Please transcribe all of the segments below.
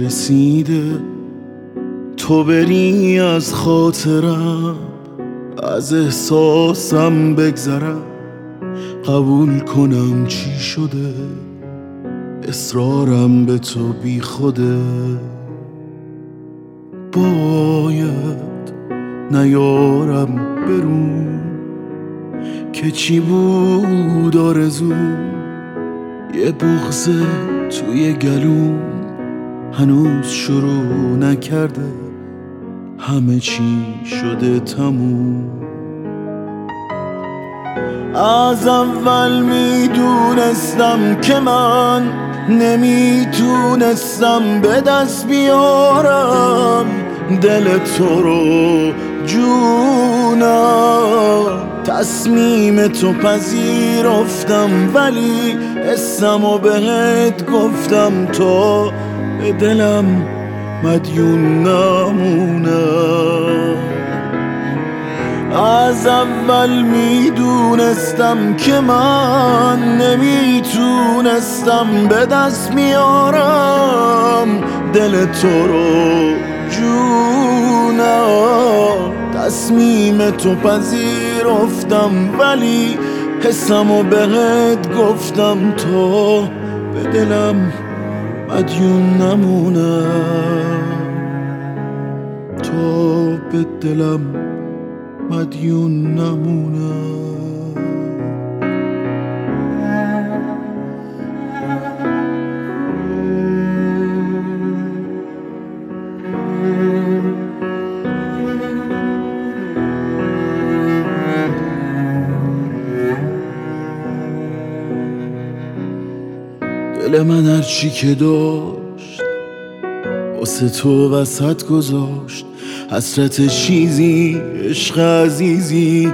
رسیده تو بری از خاطرم، از احساسم بگذرم، قبول کنم چی شده، اصرارم به تو بی خوده. باید نیارم برون که چی بود آرزوم، یه بغض توی گلوم هنوز شروع نکرده، همه چی شده تموم. از اول میدونستم که من نمیتونستم به دست بیارم دل تو رو جونم. تصمیم تو پذیرفتم ولی اسمو بهت گفتم تا به دلم مدیون نمونم. از اول میدونستم که من نمیتونستم به دست بیارم دل تو رو جونم. تصمیم تو پذیرفتم ولی حسمو بهت گفتم تا به دلم مدیون نمونم، تا به دلم مدیون نمونم. دل من هرچی که داشت واسه تو وسط گذاشت، حسرت چیزی عشق عزیزی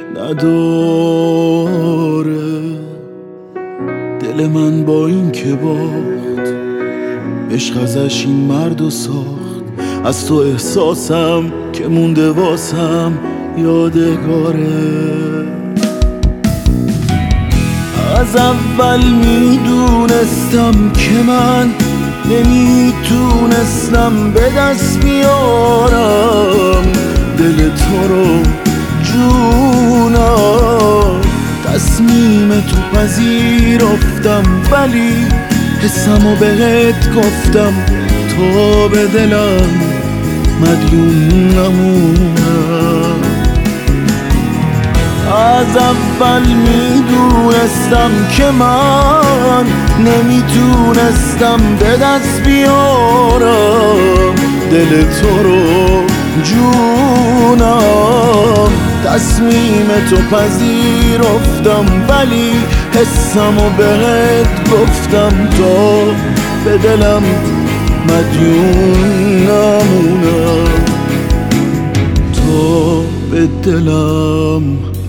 نداره. دل من با این که باخت عشق ازش این مردو ساخت، از تو احساسم که مونده واسم یادگاره. از اول میدونستم که من نمیتونستم به دست بیارم دل تو رو جونم. تصمیم تو پذیرفتم ولی حسمو بهت گفتم تا به دلم مدیون نمونم. از اول میدونستم که من نمیتونستم به دست بیارم دل تو رو جونم. تصمیم تو پذیرفتم ولی حسمو بهت گفتم تا به دلم مدیون نمونم، تا به دلم